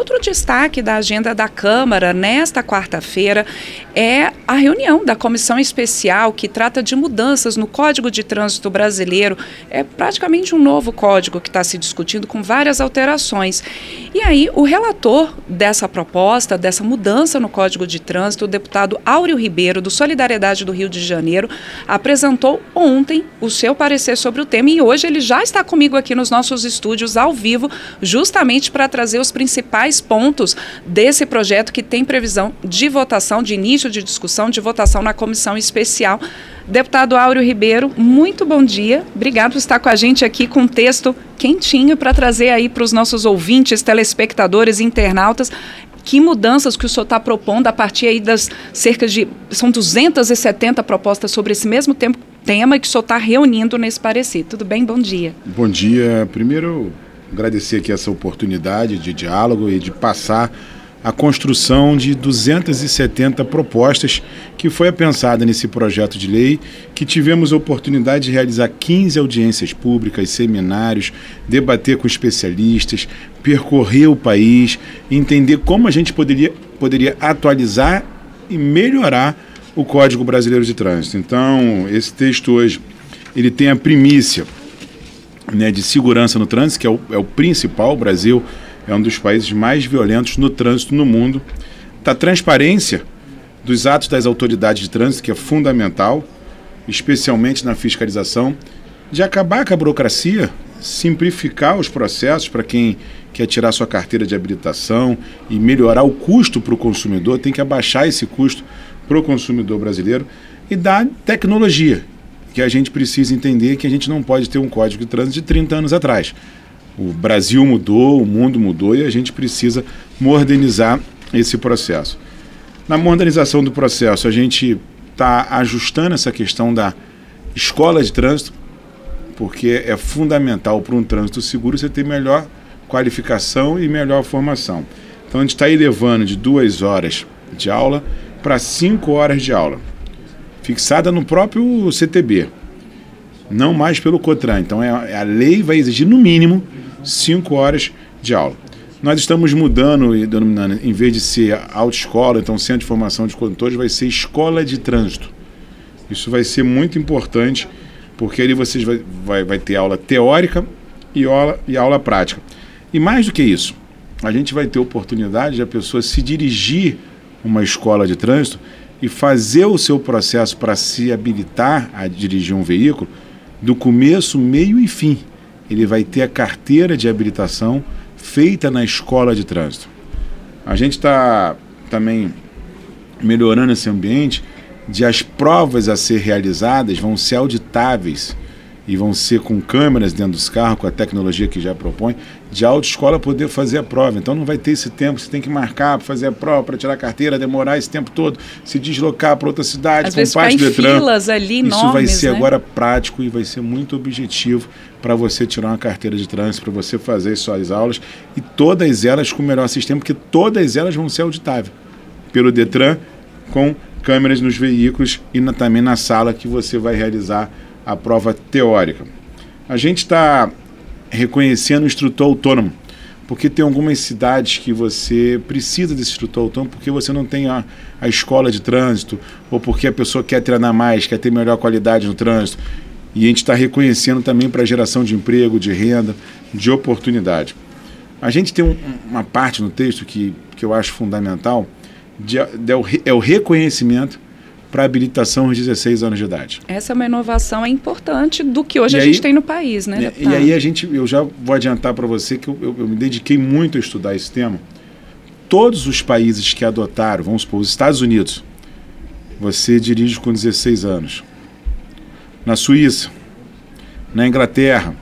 outro destaque da agenda da Câmara nesta quarta-feira é a reunião da Comissão Especial que trata de mudanças no Código de Trânsito Brasileiro. É praticamente um novo código que está se discutindo com várias alterações. E aí, o relator dessa proposta, dessa mudança no Código de Trânsito, o deputado Áureo Ribeiro, do Solidariedade do Rio de Janeiro, apresentou ontem o seu parecer sobre o tema e hoje ele já está comigo aqui nos nossos estúdios ao vivo, justamente para trazer os principais pontos desse projeto que tem previsão de votação, de início de discussão, de votação na Comissão Especial. Deputado Áureo Ribeiro, muito bom dia. Obrigado por estar com a gente aqui com um texto quentinho para trazer aí para os nossos ouvintes, telespectadores e internautas que mudanças que o senhor está propondo a partir aí das são 270 propostas sobre esse mesmo tema que o senhor está reunindo nesse parecer. Tudo bem? Bom dia. Bom dia. Primeiro, agradecer aqui essa oportunidade de diálogo e de passar a construção de 270 propostas que foi pensada nesse projeto de lei, que tivemos a oportunidade de realizar 15 audiências públicas, seminários, debater com especialistas, percorrer o país, entender como a gente poderia atualizar e melhorar o Código Brasileiro de Trânsito. Então, esse texto hoje, ele tem a primícia, né, de segurança no trânsito, que é o principal. O Brasil é um dos países mais violentos no trânsito no mundo. Da transparência dos atos das autoridades de trânsito, que é fundamental, especialmente na fiscalização, de acabar com a burocracia, simplificar os processos para quem quer tirar sua carteira de habilitação e melhorar o custo para o consumidor, tem que abaixar esse custo para o consumidor brasileiro, e da tecnologia, que a gente precisa entender que a gente não pode ter um código de trânsito de 30 anos atrás. O Brasil mudou, o mundo mudou e a gente precisa modernizar esse processo. Na modernização do processo, a gente está ajustando essa questão da escola de trânsito, porque é fundamental para um trânsito seguro você ter melhor qualificação e melhor formação. Então a gente está elevando de 2 horas de aula para 5 horas de aula, fixada no próprio CTB, não mais pelo COTRAN. Então a lei vai exigir no mínimo 5 horas de aula. Nós estamos mudando e denominando, em vez de ser autoescola, então Centro de Formação de Condutores, vai ser escola de trânsito. Isso vai ser muito importante, porque ali vocês vai ter aula teórica e aula prática. E mais do que isso, a gente vai ter oportunidade de a pessoa se dirigir uma escola de trânsito e fazer o seu processo para se habilitar a dirigir um veículo do começo, meio e fim. Ele vai ter a carteira de habilitação feita na escola de trânsito. A gente está também melhorando esse ambiente de as provas a ser realizadas vão ser auditáveis e vão ser com câmeras dentro dos carros, com a tecnologia que já propõe, de autoescola poder fazer a prova. Então não vai ter esse tempo, você tem que marcar para fazer a prova, para tirar a carteira, demorar esse tempo todo, se deslocar para outra cidade, às vezes parte do Detran. Filas ali Isso enormes, vai ser, né, agora prático e vai ser muito objetivo para você tirar uma carteira de trânsito, para você fazer suas aulas, e todas elas com o melhor sistema, porque todas elas vão ser auditáveis pelo Detran, com câmeras nos veículos e também na sala que você vai realizar a prova teórica. A gente está reconhecendo o instrutor autônomo, porque tem algumas cidades que você precisa desse instrutor autônomo porque você não tem a escola de trânsito, ou porque a pessoa quer treinar mais, quer ter melhor qualidade no trânsito. E a gente está reconhecendo também para a geração de emprego, de renda, de oportunidade. A gente tem uma parte no texto que eu acho fundamental, é o reconhecimento para habilitação aos 16 anos de idade. Essa é uma inovação importante do que hoje a gente tem no país, né, deputado? E aí eu já vou adiantar para você que eu me dediquei muito a estudar esse tema. Todos os países que adotaram, vamos supor, os Estados Unidos, você dirige com 16 anos. Na Suíça, na Inglaterra,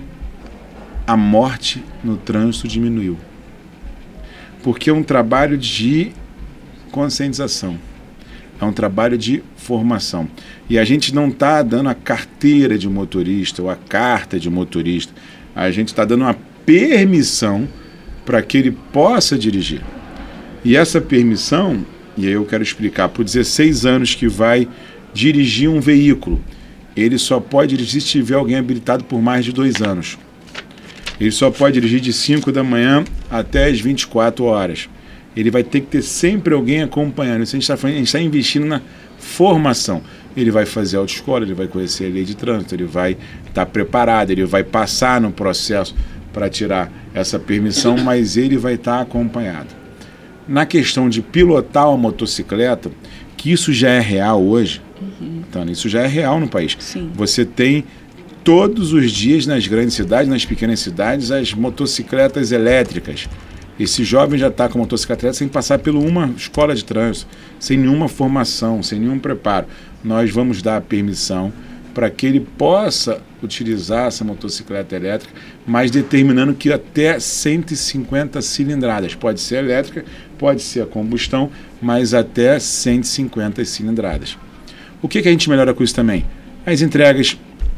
a morte no trânsito diminuiu. Porque é um trabalho de conscientização. É um trabalho de formação. E a gente não está dando a carteira de motorista ou a carta de motorista. A gente está dando uma permissão para que ele possa dirigir. E essa permissão, e aí eu quero explicar, por 16 anos que vai dirigir um veículo, ele só pode dirigir se tiver alguém habilitado por mais de 2 anos. Ele só pode dirigir de 5 da manhã até as 24 horas. Ele vai ter que ter sempre alguém acompanhando. Isso a gente está investindo na formação. Ele vai fazer autoescola, ele vai conhecer a lei de trânsito, ele vai estar preparado, ele vai passar no processo para tirar essa permissão, mas ele vai estar acompanhado. Na questão de pilotar uma motocicleta, que isso já é real hoje, então, isso já é real no país. Sim. Você tem todos os dias nas grandes cidades, nas pequenas cidades, as motocicletas elétricas. Esse jovem já está com motocicleta elétrica sem passar por uma escola de trânsito, sem nenhuma formação, sem nenhum preparo. Nós vamos dar a permissão para que ele possa utilizar essa motocicleta elétrica, mas determinando que até 150 cilindradas. Pode ser elétrica, pode ser a combustão, mas até 150 cilindradas. O que a gente melhora com isso também? As entregas,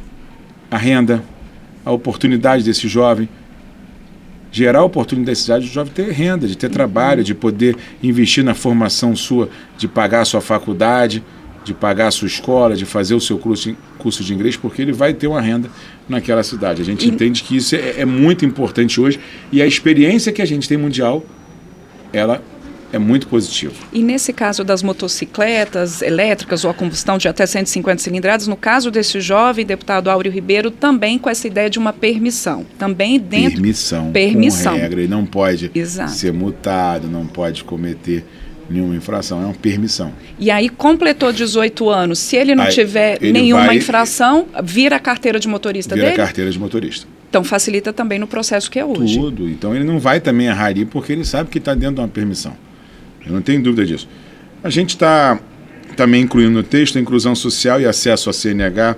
a renda, a oportunidade desse jovem, gerar a oportunidade desse jovem ter renda, de ter trabalho, de poder investir na formação sua, de pagar a sua faculdade, de pagar a sua escola, de fazer o seu curso de inglês, porque ele vai ter uma renda naquela cidade. A gente entende que isso é muito importante hoje e a experiência que a gente tem mundial, ela é muito positiva. E nesse caso das motocicletas elétricas ou a combustão de até 150 cilindradas, no caso desse jovem, deputado Áureo Ribeiro, também com essa ideia de uma permissão. Também dentro... Permissão. Com regra, ele não pode Exato. Ser multado, não pode cometer nenhuma infração, é uma permissão. E aí completou 18 anos, se ele não tiver nenhuma infração, vira a carteira de motorista dele? Vira a carteira de motorista. Então facilita também no processo que é hoje. Tudo. Então ele não vai também errar ali porque ele sabe que está dentro de uma permissão. Eu não tenho dúvida disso. A gente está também incluindo no texto a inclusão social e acesso à CNH.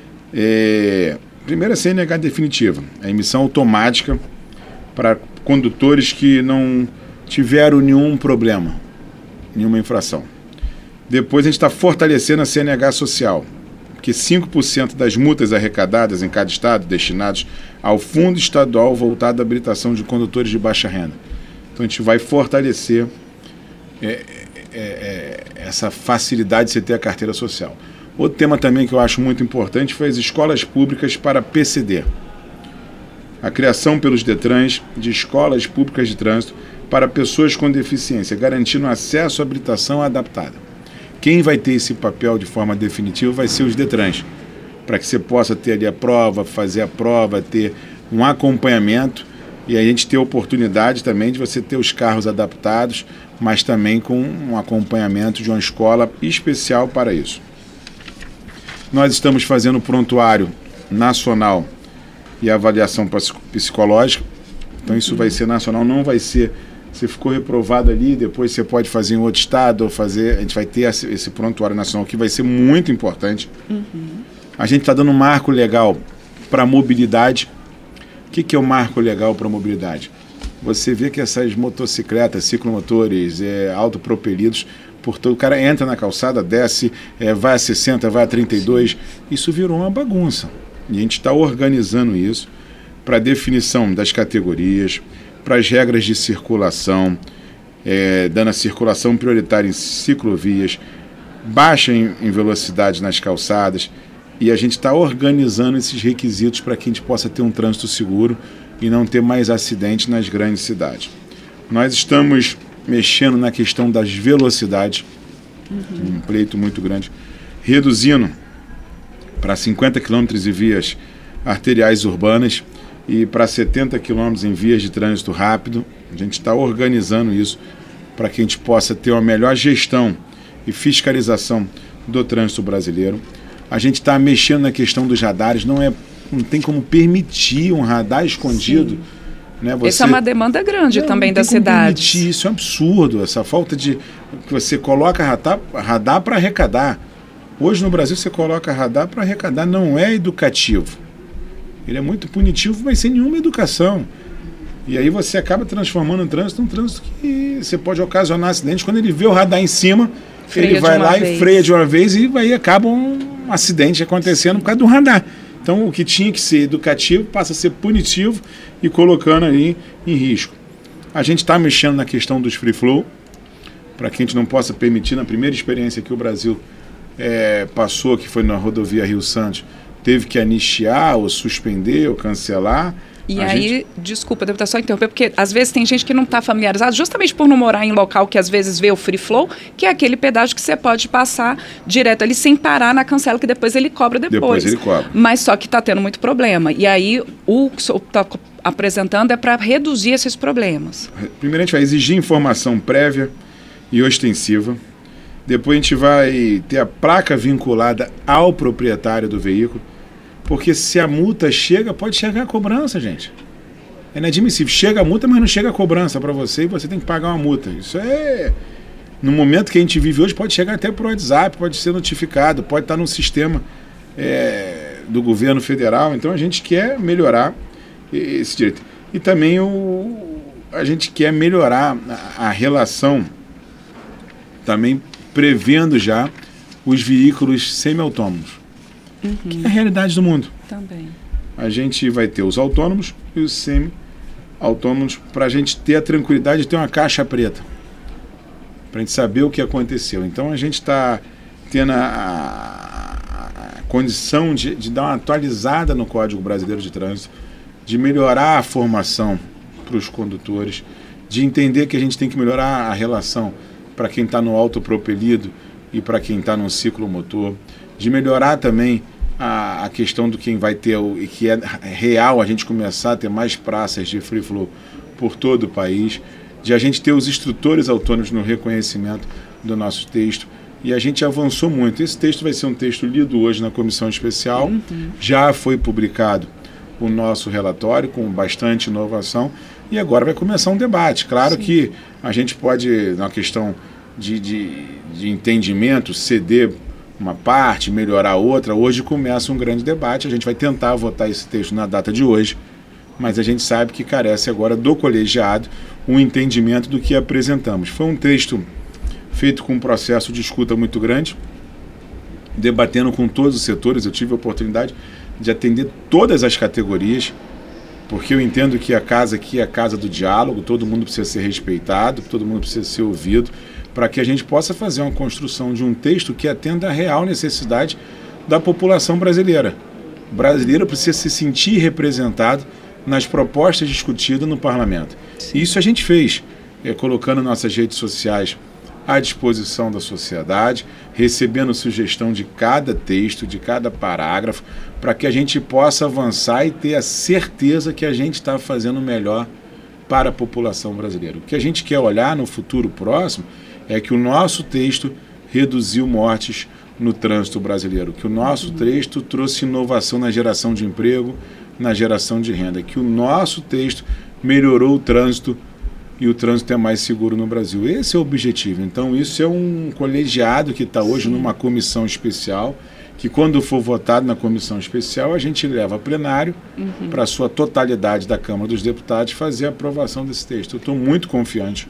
Primeiro, a CNH definitiva, a emissão automática para condutores que não tiveram nenhum problema, nenhuma infração. Depois, a gente está fortalecendo a CNH social, porque 5% das multas arrecadadas em cada estado destinados ao Fundo Estadual voltado à habilitação de condutores de baixa renda. Então, a gente vai fortalecer essa facilidade de você ter a carteira social. Outro tema também que eu acho muito importante foi as escolas públicas para PCD. A criação pelos DETRANs de escolas públicas de trânsito para pessoas com deficiência, garantindo acesso à habilitação adaptada. Quem vai ter esse papel de forma definitiva vai ser os DETRANs, para que você possa ter ali a prova, fazer a prova, ter um acompanhamento e a gente ter a oportunidade também de você ter os carros adaptados, mas também com um acompanhamento de uma escola especial para isso. Nós estamos fazendo o prontuário nacional e avaliação psicológica, então isso vai ser nacional, não vai ser, você ficou reprovado ali, depois você pode fazer em outro estado, ou fazer, a gente vai ter esse prontuário nacional que vai ser muito importante. A gente está dando um marco legal para a mobilidade. O que é o marco legal para a mobilidade? Você vê que essas motocicletas, ciclomotores, autopropelidos, o cara entra na calçada, desce, vai a 60, vai a 32, isso virou uma bagunça. E a gente está organizando isso para a definição das categorias, para as regras de circulação, dando a circulação prioritária em ciclovias, baixa em velocidade nas calçadas, e a gente está organizando esses requisitos para que a gente possa ter um trânsito seguro e não ter mais acidentes nas grandes cidades. Nós estamos mexendo na questão das velocidades, um pleito muito grande, reduzindo para 50 km em vias arteriais urbanas e para 70 km em vias de trânsito rápido. A gente está organizando isso para que a gente possa ter uma melhor gestão e fiscalização do trânsito brasileiro. A gente está mexendo na questão dos radares, não tem como permitir um radar escondido. Né? Essa é uma demanda grande também das cidades. Isso é um absurdo, essa falta de... que você coloca radar para arrecadar. Hoje no Brasil você coloca radar para arrecadar, não é educativo. Ele é muito punitivo, mas sem nenhuma educação. E aí você acaba transformando o trânsito num trânsito que você pode ocasionar acidentes. Quando ele vê o radar em cima, ele vai lá e freia de uma vez e aí acaba um acidente acontecendo por causa do radar. Então o que tinha que ser educativo passa a ser punitivo e colocando ali em risco. A gente está mexendo na questão dos free flow, para que a gente não possa permitir, na primeira experiência que o Brasil passou, que foi na rodovia Rio Santos, teve que anistiar ou suspender ou cancelar E aí, desculpa, deputado, só interromper, porque às vezes tem gente que não está familiarizado, justamente por não morar em local que às vezes vê o free flow, que é aquele pedágio que você pode passar direto ali sem parar na cancela, que depois ele cobra depois. Depois ele cobra. Mas só que está tendo muito problema. E aí, o que o senhor está apresentando é para reduzir esses problemas. Primeiro a gente vai exigir informação prévia e ostensiva. Depois a gente vai ter a placa vinculada ao proprietário do veículo. Porque se a multa chega, pode chegar a cobrança, gente. É inadmissível. Chega a multa, mas não chega a cobrança para você e você tem que pagar uma multa. Isso é... No momento que a gente vive hoje, pode chegar até por WhatsApp, pode ser notificado, pode estar no sistema do governo federal. Então a gente quer melhorar esse direito. E também a gente quer melhorar a relação, também prevendo já os veículos semi-autônomos. Que é a realidade do mundo. Também. A gente vai ter os autônomos e os semi-autônomos para a gente ter a tranquilidade de ter uma caixa preta. Para a gente saber o que aconteceu. Então a gente está tendo a condição de dar uma atualizada no Código Brasileiro de Trânsito, de melhorar a formação para os condutores, de entender que a gente tem que melhorar a relação para quem está no autopropelido e para quem está no ciclomotor, de melhorar também a questão do quem vai ter, e que é real, a gente começar a ter mais praças de free flow por todo o país, de a gente ter os instrutores autônomos no reconhecimento do nosso texto, e a gente avançou muito. Esse texto vai ser um texto lido hoje na comissão especial, já foi publicado o nosso relatório com bastante inovação, e agora vai começar um debate. Claro que a gente pode, na questão de entendimento, ceder uma parte, melhorar outra. Hoje começa um grande debate, a gente vai tentar votar esse texto na data de hoje, mas a gente sabe que carece agora do colegiado um entendimento do que apresentamos. Foi um texto feito com um processo de escuta muito grande, debatendo com todos os setores. Eu tive a oportunidade de atender todas as categorias, porque eu entendo que a casa aqui é a casa do diálogo, todo mundo precisa ser respeitado, todo mundo precisa ser ouvido, para que a gente possa fazer uma construção de um texto que atenda à real necessidade da população brasileira. O brasileiro precisa se sentir representado nas propostas discutidas no parlamento. E isso a gente fez, colocando nossas redes sociais à disposição da sociedade, recebendo sugestão de cada texto, de cada parágrafo, para que a gente possa avançar e ter a certeza que a gente está fazendo o melhor para a população brasileira. O que a gente quer olhar no futuro próximo é que o nosso texto reduziu mortes no trânsito brasileiro, que o nosso texto trouxe inovação na geração de emprego, na geração de renda, que o nosso texto melhorou o trânsito e o trânsito é mais seguro no Brasil. Esse é o objetivo. Então isso é um colegiado que está hoje numa comissão especial, que quando for votado na comissão especial, a gente leva a plenário para a sua totalidade da Câmara dos Deputados fazer a aprovação desse texto. Eu estou muito confiante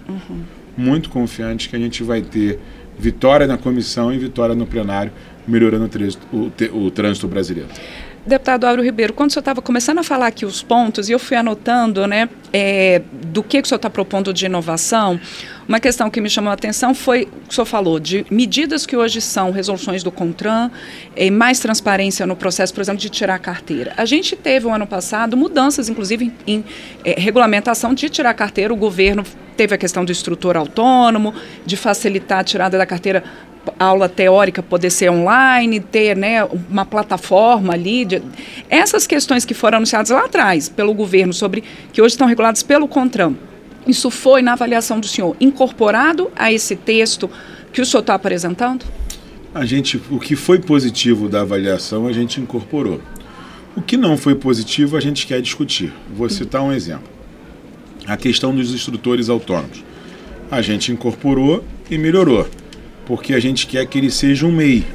que a gente vai ter vitória na comissão e vitória no plenário, melhorando o trânsito brasileiro. Deputado Áureo Ribeiro, quando o senhor estava começando a falar aqui os pontos, e eu fui anotando, né, do que o senhor está propondo de inovação, uma questão que me chamou a atenção foi o que o senhor falou de medidas que hoje são resoluções do CONTRAN, mais transparência no processo, por exemplo, de tirar a carteira. A gente teve, o ano passado, mudanças, inclusive, em regulamentação de tirar a carteira. O governo teve a questão do instrutor autônomo, de facilitar a tirada da carteira, aula teórica poder ser online, ter, né, uma plataforma ali. Essas questões que foram anunciadas lá atrás pelo governo, que hoje estão reguladas pelo CONTRAN, isso foi, na avaliação do senhor, incorporado a esse texto que o senhor está apresentando? O que foi positivo da avaliação, a gente incorporou. O que não foi positivo, a gente quer discutir. Vou citar um exemplo. A questão dos instrutores autônomos. A gente incorporou e melhorou, porque a gente quer que ele seja um MEI.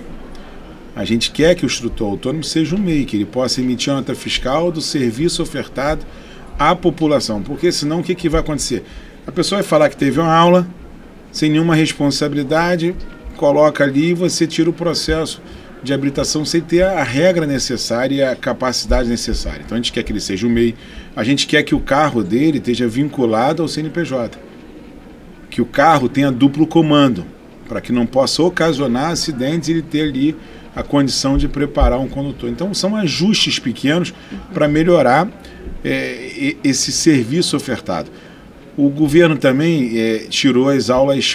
A gente quer que o instrutor autônomo seja um MEI, que ele possa emitir uma nota fiscal do serviço ofertado à população, porque senão o que vai acontecer? A pessoa vai falar que teve uma aula, sem nenhuma responsabilidade, coloca ali e você tira o processo de habilitação sem ter a regra necessária e a capacidade necessária. Então a gente quer que ele seja um MEI, a gente quer que o carro dele esteja vinculado ao CNPJ, que o carro tenha duplo comando, para que não possa ocasionar acidentes e ele ter ali a condição de preparar um condutor. Então são ajustes pequenos para melhorar esse serviço ofertado. O governo também tirou as aulas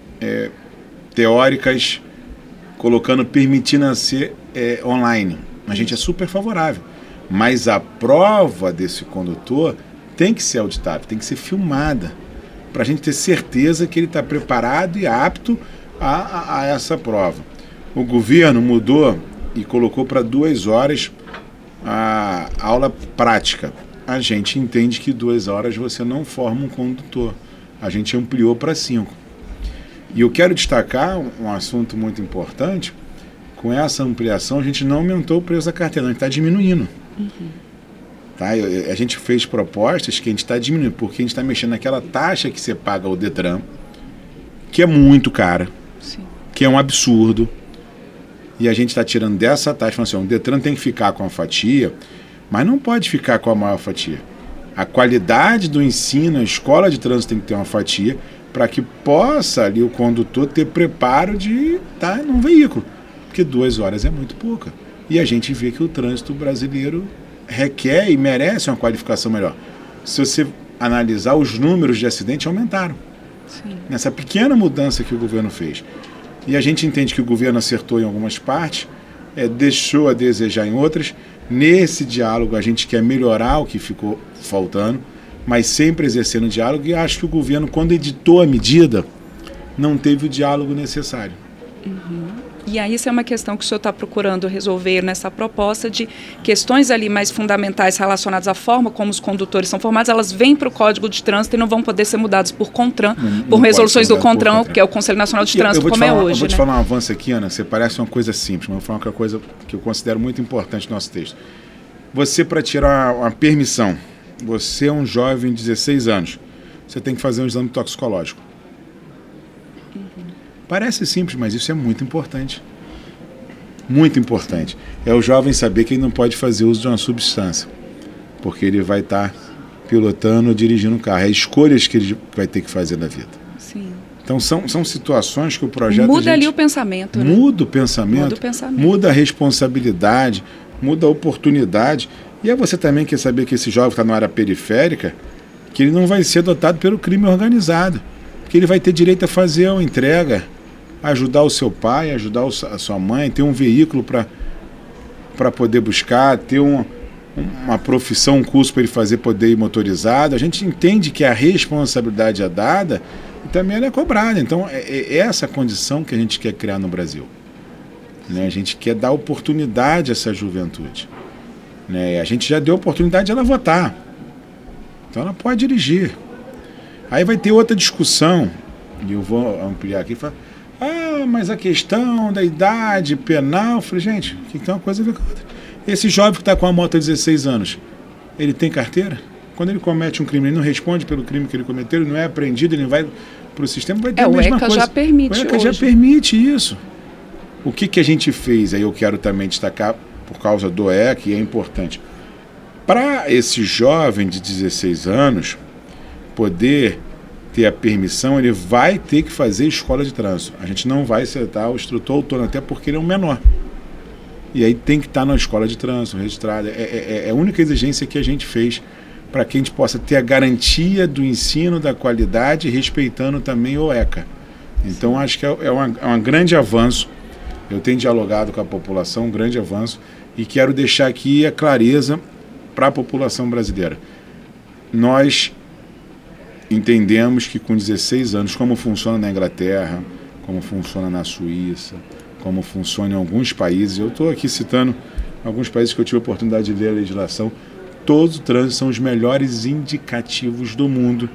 teóricas, permitindo ser online. A gente é super favorável. Mas a prova desse condutor tem que ser auditável, tem que ser filmada, para a gente ter certeza que ele está preparado e apto a essa prova. O governo mudou e colocou para 2 horas a aula prática. A gente entende que 2 horas você não forma um condutor. A gente ampliou para 5. E eu quero destacar um assunto muito importante. Com essa ampliação, a gente não aumentou o preço da carteira, a gente está diminuindo. Tá? A gente fez propostas que a gente está diminuindo, porque a gente está mexendo naquela taxa que você paga ao Detran, que é muito cara, sim, que é um absurdo. E a gente está tirando dessa taxa, falando assim, o Detran tem que ficar com a fatia, mas não pode ficar com a maior fatia. A qualidade do ensino, a escola de trânsito tem que ter uma fatia para que possa ali o condutor ter preparo de estar num veículo. Porque 2 horas é muito pouca. E a gente vê que o trânsito brasileiro requer e merece uma qualificação melhor. Se você analisar, os números de acidente aumentaram. Sim. Nessa pequena mudança que o governo fez. E a gente entende que o governo acertou em algumas partes, deixou a desejar em outras. Nesse diálogo a gente quer melhorar o que ficou faltando, mas sempre exercendo diálogo, e acho que o governo, quando editou a medida, não teve o diálogo necessário. E aí isso é uma questão que o senhor está procurando resolver nessa proposta de questões ali mais fundamentais relacionadas à forma como os condutores são formados, elas vêm para o Código de Trânsito e não vão poder ser mudadas por CONTRAN, por resoluções do CONTRAN, que é o Conselho Nacional de Trânsito, como é hoje. Eu vou te falar um avanço aqui, Ana, você parece uma coisa simples, mas eu vou falar uma coisa que eu considero muito importante no nosso texto. Você, para tirar uma permissão, você é um jovem de 16 anos, você tem que fazer um exame toxicológico. Parece simples, mas isso é muito importante. Muito importante. É o jovem saber que ele não pode fazer uso de uma substância, porque ele vai estar pilotando ou dirigindo um carro. É escolhas que ele vai ter que fazer na vida. Sim. Então são situações que o projeto... Muda ali o pensamento. Muda o pensamento, muda a responsabilidade, muda a oportunidade. E aí você também quer saber que esse jovem que está na área periférica, que ele não vai ser dotado pelo crime organizado, porque ele vai ter direito a fazer uma entrega, ajudar o seu pai, ajudar a sua mãe, ter um veículo para poder buscar, ter uma profissão, um curso para ele fazer, poder ir motorizado. A gente entende que a responsabilidade é dada e também ela é cobrada. Então, é essa condição que a gente quer criar no Brasil. Né? A gente quer dar oportunidade a essa juventude. Né? A gente já deu oportunidade de ela votar. Então, ela pode dirigir. Aí vai ter outra discussão, e eu vou ampliar aqui e falar, mas a questão da idade penal, eu falei, gente, que tem uma coisa a ver com a outra. Esse jovem que está com a moto há 16 anos, ele tem carteira? Quando ele comete um crime, ele não responde pelo crime que ele cometeu, ele não é apreendido, ele vai para o sistema, vai ter a mesma coisa. O ECA já permite. O ECA já permite isso. O que a gente fez, aí eu quero também destacar, por causa do ECA, e é importante. Para esse jovem de 16 anos poder ter a permissão, ele vai ter que fazer escola de trânsito. A gente não vai acertar o instrutor autônomo, até porque ele é um menor. E aí tem que estar na escola de trânsito, registrada. É a única exigência que a gente fez para que a gente possa ter a garantia do ensino, da qualidade, respeitando também o ECA. Então, acho que é um grande avanço. Eu tenho dialogado com a população, um grande avanço, e quero deixar aqui a clareza para a população brasileira. Nós entendemos que com 16 anos, como funciona na Inglaterra, como funciona na Suíça, como funciona em alguns países, eu estou aqui citando alguns países que eu tive a oportunidade de ler a legislação, todos os trânsitos são os melhores indicativos do mundo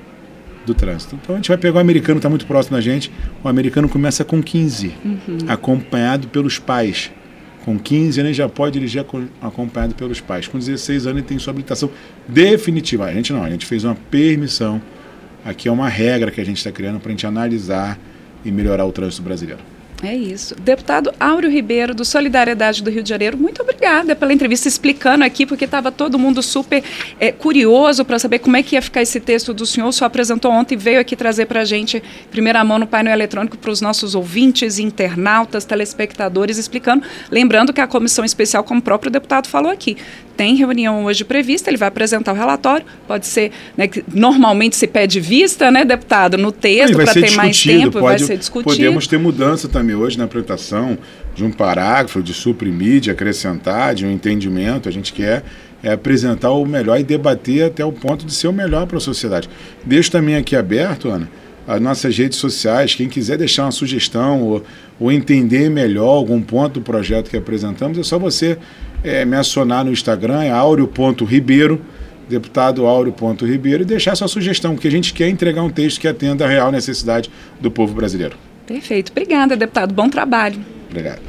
do trânsito. Então a gente vai pegar o americano, está muito próximo da gente, o americano começa com 15, acompanhado pelos pais. Com 15 anos ele já pode dirigir acompanhado pelos pais. Com 16 anos ele tem sua habilitação definitiva. A gente não, a gente fez uma permissão. Aqui é uma regra que a gente está criando para a gente analisar e melhorar o trânsito brasileiro. É isso. Deputado Áureo Ribeiro, do Solidariedade do Rio de Janeiro, muito obrigado. obrigada pela entrevista, explicando aqui, porque estava todo mundo super curioso para saber como é que ia ficar esse texto do senhor. O senhor apresentou ontem e veio aqui trazer para a gente, em primeira mão, no painel eletrônico, para os nossos ouvintes, internautas, telespectadores, explicando. Lembrando que a comissão especial, como o próprio deputado falou aqui, tem reunião hoje prevista, ele vai apresentar o relatório, pode ser, né, que normalmente se pede vista, né, deputado, no texto, para ter mais tempo, vai ser discutido. Podemos ter mudança também hoje na apresentação de um parágrafo, de suprimir, de acrescentar, de um entendimento. A gente quer apresentar o melhor e debater até o ponto de ser o melhor para a sociedade. Deixo também aqui aberto, Ana, as nossas redes sociais, quem quiser deixar uma sugestão ou entender melhor algum ponto do projeto que apresentamos, é só você me acionar no Instagram, é aureo.ribeiro, deputado Aureo.Ribeiro, e deixar sua sugestão, porque a gente quer entregar um texto que atenda à real necessidade do povo brasileiro. Perfeito. Obrigada, deputado. Bom trabalho. Obrigado.